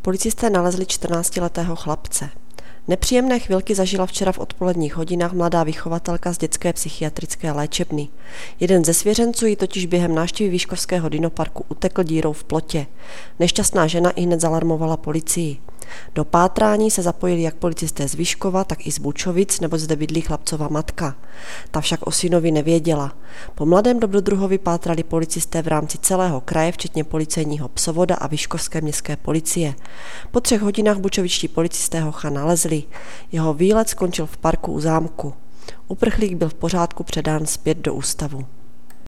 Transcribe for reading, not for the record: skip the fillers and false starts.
Policisté nalezli 14letého chlapce. Nepříjemné chvilky zažila včera v odpoledních hodinách mladá vychovatelka z dětské psychiatrické léčebny. Jeden ze svěřenců ji totiž během návštěvy Vyškovského dinoparku utekl dírou v plotě. Nešťastná žena ihned zalarmovala policii. Do pátrání se zapojili jak policisté z Vyškova, tak i z Bučovic, nebo zde bydlí chlapcova matka. Ta však o synovi nevěděla. Po mladém dobrodruhovi pátrali policisté v rámci celého kraje, včetně policejního psovoda a Vyškovské městské policie. Po 3 hodinách bučovičtí policisté hocha nalezli. Jeho výlet skončil v parku u zámku. Uprchlík byl v pořádku předán zpět do ústavu.